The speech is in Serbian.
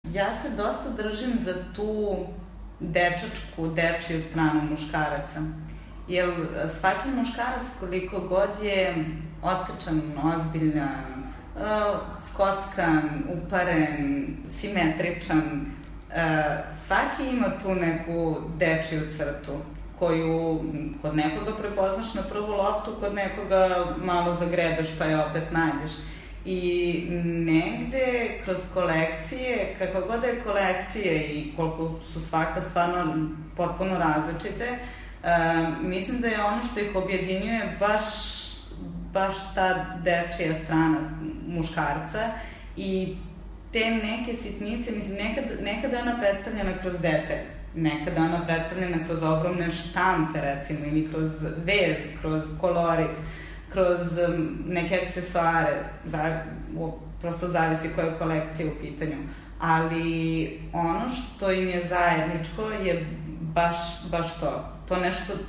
Ja se dosta držim za tu dečiju stranu muškaraca. Jer svaki muškarac, koliko god je odsečan, ozbiljan, skockan, uparen, simetričan, svaki ima tu neku dečiju crtu koju kod nekoga prepoznaš na prvu loptu, kod nekoga malo zagrebeš pa je opet nađeš. I negde kroz kolekcije, kakva god je kolekcije i koliko su svaka stvarno potpuno različite, mislim da je ono što ih objedinjuje baš ta dečija strana muškarca i te neke sitnice, mislim, nekada je ona predstavljena kroz dete, nekada je ona predstavljena kroz ogromne štampe, recimo, ili kroz vez, kroz kolorit, kroz neke aksesuare, prosto zavisi koja je kolekcija u pitanju. Ali ono što im je zajedničko je baš to. To nešto